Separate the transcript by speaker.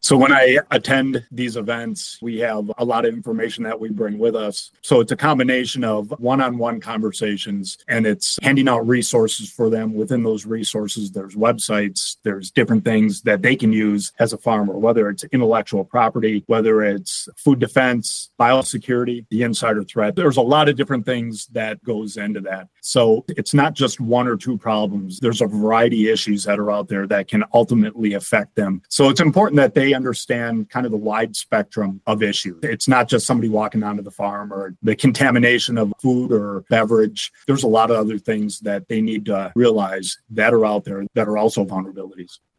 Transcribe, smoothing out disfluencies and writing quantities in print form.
Speaker 1: So when I attend these events, we have a lot of information that we bring with us. So it's a combination of one-on-one conversations, and it's handing out resources for them. Within those resources, there's websites, there's different things that they can use as a farmer, whether it's intellectual property, whether it's food defense, biosecurity, the insider threat. There's a lot of different things that goes into that. So it's not just one or two problems. There's a variety of issues that are out there that can ultimately affect them. So it's important that they understand kind of the wide spectrum of issues. It's not just somebody walking onto the farm or the contamination of food or beverage. There's a lot of other things that they need to realize that are out there that are also vulnerabilities.